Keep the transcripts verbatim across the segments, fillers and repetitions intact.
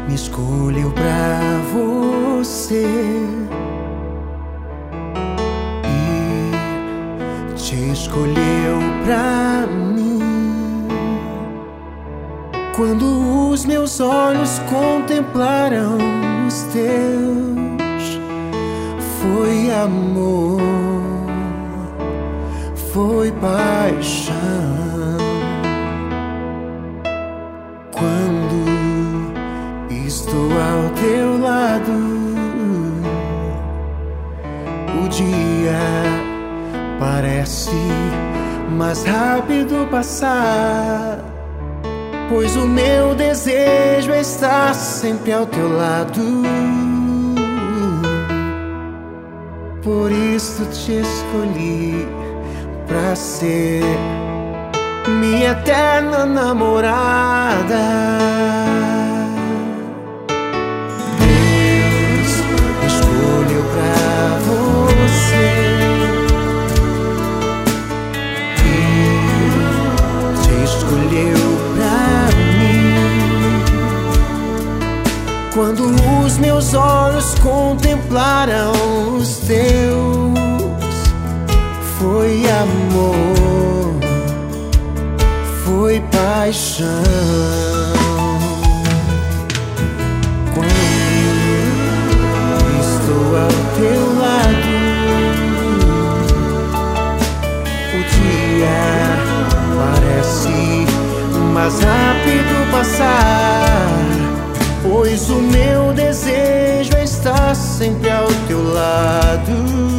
me escolheu pra você e te escolheu pra mim. Quando os meus olhos contemplaram os teus, foi amor, foi paixão. Quando estou ao teu lado, o dia parece mais rápido passar, pois o meu desejo é estar sempre ao teu lado. Por isso te escolhi pra ser minha eterna namorada. Deus escolheu pra você e te escolheu pra mim. Quando os meus olhos contemplaram os teus, foi amor, foi paixão. Quando estou ao teu lado, o dia parece mais rápido passar, pois o meu desejo é estar sempre ao teu lado.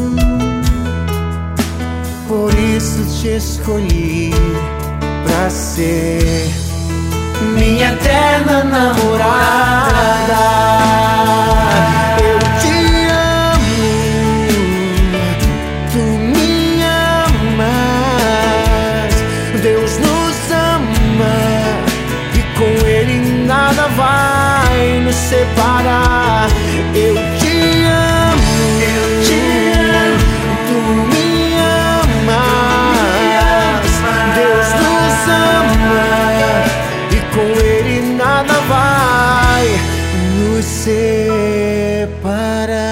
Por isso te escolhi pra ser minha eterna namorada. Eu te amo, tu me amas, Deus nos ama e com Ele nada vai nos separar. Eu te amo, eu te amo, tu me com Ele nada vai nos separar.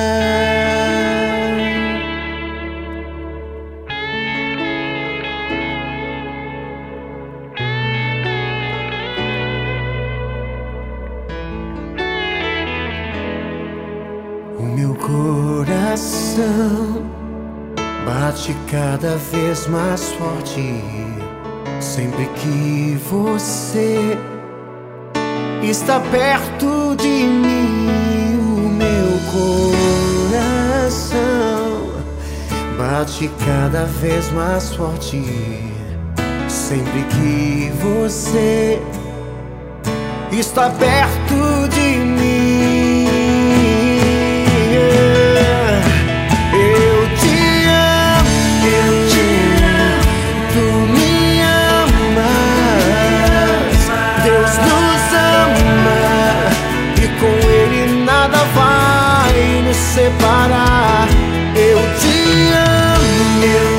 O meu coração bate cada vez mais forte sempre que você está perto de mim. O meu coração bate cada vez mais forte sempre que você está perto de mim. Eu te amo, eu te amo, tu me amas, Deus nos ama e com Ele nada vai nos separar. Eu te amo, eu